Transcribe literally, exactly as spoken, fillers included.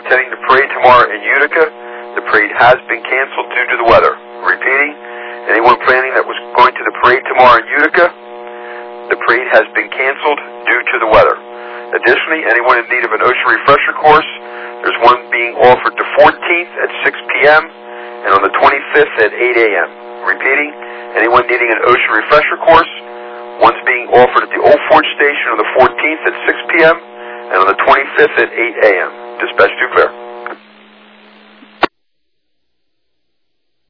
attending the parade tomorrow in Utica, the parade has been canceled due to the weather. Repeating, anyone planning that was going to the parade tomorrow in Utica, the parade has been canceled due to the weather. Additionally, anyone in need of an OSHA refresher course, there's one being offered the fourteenth at six p.m. and on the twenty-fifth at eight a.m. Repeating, anyone needing an OSHA refresher course, one's being offered at the Old Ford Station on the fourteenth at six p.m. and on the twenty-fifth at eight a.m. Dispatch to clear.